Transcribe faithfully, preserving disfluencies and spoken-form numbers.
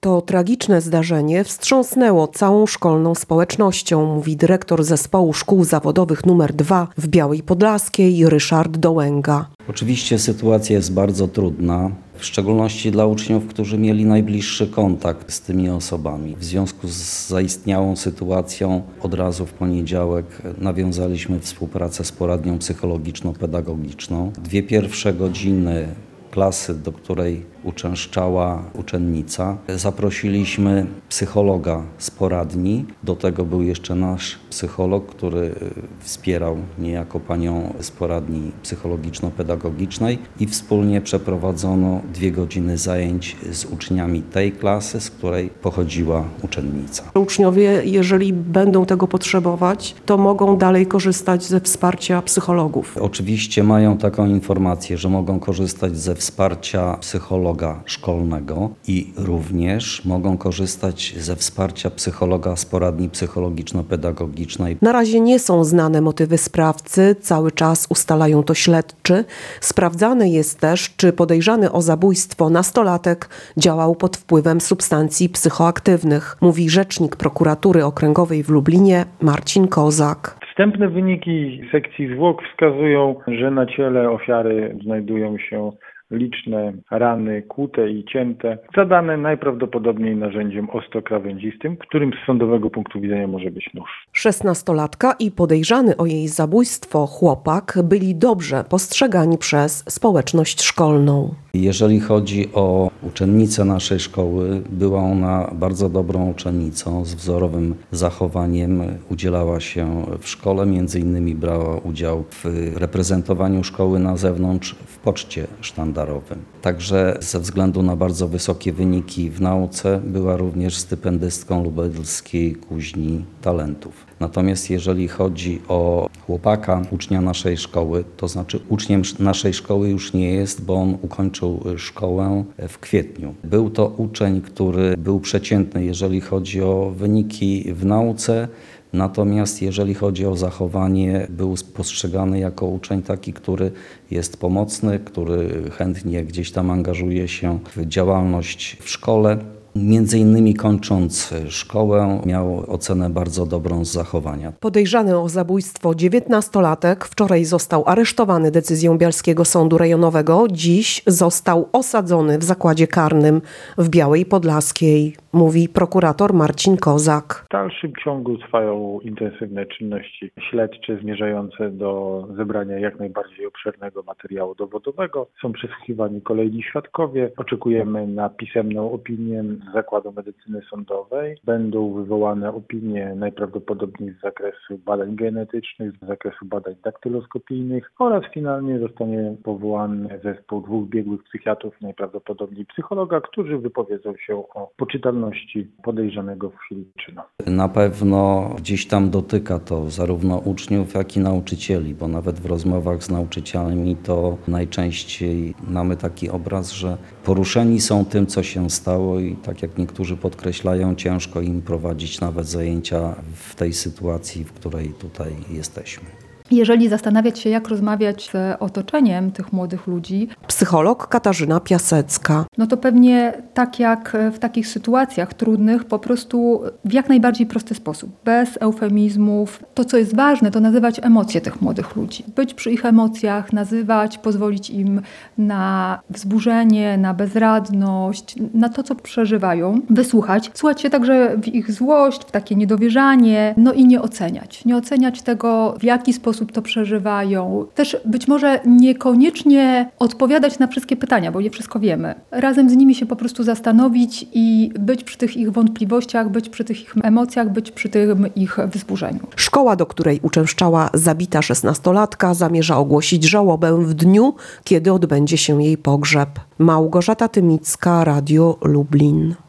To tragiczne zdarzenie wstrząsnęło całą szkolną społecznością, mówi dyrektor Zespołu Szkół Zawodowych numer dwa w Białej Podlaskiej Ryszard Dołęga. Oczywiście sytuacja jest bardzo trudna, w szczególności dla uczniów, którzy mieli najbliższy kontakt z tymi osobami. W związku z zaistniałą sytuacją od razu w poniedziałek nawiązaliśmy współpracę z poradnią psychologiczno-pedagogiczną. Dwie pierwsze godziny klasy, do której uczęszczała uczennica, zaprosiliśmy psychologa z poradni. Do tego był jeszcze nasz psycholog, który wspierał niejako panią z poradni psychologiczno-pedagogicznej i wspólnie przeprowadzono dwie godziny zajęć z uczniami tej klasy, z której pochodziła uczennica. Uczniowie, jeżeli będą tego potrzebować, to mogą dalej korzystać ze wsparcia psychologów. Oczywiście mają taką informację, że mogą korzystać ze wsparcia psychologa szkolnego i również mogą korzystać ze wsparcia psychologa z poradni psychologiczno-pedagogicznej. Na razie nie są znane motywy sprawcy, cały czas ustalają to śledczy. Sprawdzane jest też, czy podejrzany o zabójstwo nastolatek działał pod wpływem substancji psychoaktywnych, mówi rzecznik prokuratury okręgowej w Lublinie Marcin Kozak. Wstępne wyniki sekcji zwłok wskazują, że na ciele ofiary znajdują się liczne rany kłute i cięte, zadane najprawdopodobniej narzędziem ostrokrawędzistym, którym z sądowego punktu widzenia może być nóż. Szesnastolatka i podejrzany o jej zabójstwo chłopak byli dobrze postrzegani przez społeczność szkolną. Jeżeli chodzi o uczennicę naszej szkoły, była ona bardzo dobrą uczennicą z wzorowym zachowaniem. Udzielała się w szkole, między innymi brała udział w reprezentowaniu szkoły na zewnątrz w poczcie sztandarowym. Także ze względu na bardzo wysokie wyniki w nauce była również stypendystką Lubelskiej Kuźni Talentów. Natomiast jeżeli chodzi o chłopaka, ucznia naszej szkoły, to znaczy uczniem naszej szkoły już nie jest, bo on ukończył szkołę w kwietniu. Był to uczeń, który był przeciętny, jeżeli chodzi o wyniki w nauce, natomiast jeżeli chodzi o zachowanie, był postrzegany jako uczeń taki, który jest pomocny, który chętnie gdzieś tam angażuje się w działalność w szkole. Między innymi kończąc szkołę miał ocenę bardzo dobrą z zachowania. Podejrzany o zabójstwo dziewiętnastolatek wczoraj został aresztowany decyzją Bialskiego Sądu Rejonowego. Dziś został osadzony w zakładzie karnym w Białej Podlaskiej, mówi prokurator Marcin Kozak. W dalszym ciągu trwają intensywne czynności śledcze zmierzające do zebrania jak najbardziej obszernego materiału dowodowego. Są przesłuchiwani kolejni świadkowie. Oczekujemy na pisemną opinię Zakładu Medycyny Sądowej. Będą wywołane opinie najprawdopodobniej z zakresu badań genetycznych, z zakresu badań daktyloskopijnych oraz finalnie zostanie powołany zespół dwóch biegłych psychiatrów, najprawdopodobniej psychologa, którzy wypowiedzą się o poczytalności podejrzanego w chwili czynu. Na pewno gdzieś tam dotyka to zarówno uczniów, jak i nauczycieli, bo nawet w rozmowach z nauczycielami to najczęściej mamy taki obraz, że poruszeni są tym, co się stało i tak jak niektórzy podkreślają, ciężko im prowadzić nawet zajęcia w tej sytuacji, w której tutaj jesteśmy. Jeżeli zastanawiać się, jak rozmawiać z otoczeniem tych młodych ludzi, psycholog Katarzyna Piasecka. No to pewnie tak jak w takich sytuacjach trudnych, po prostu w jak najbardziej prosty sposób, bez eufemizmów. To, co jest ważne, to nazywać emocje tych młodych ludzi. Być przy ich emocjach, nazywać, pozwolić im na wzburzenie, na bezradność, na to, co przeżywają, wysłuchać. Słuchać się także w ich złość, w takie niedowierzanie, no i nie oceniać. Nie oceniać tego, w jaki sposób to przeżywają. Też być może niekoniecznie odpowiadać na wszystkie pytania, bo nie wszystko wiemy. Razem z nimi się po prostu zastanowić i być przy tych ich wątpliwościach, być przy tych ich emocjach, być przy tym ich wzburzeniu. Szkoła, do której uczęszczała zabita szesnastolatka, zamierza ogłosić żałobę w dniu, kiedy odbędzie się jej pogrzeb. Małgorzata Tymicka, Radio Lublin.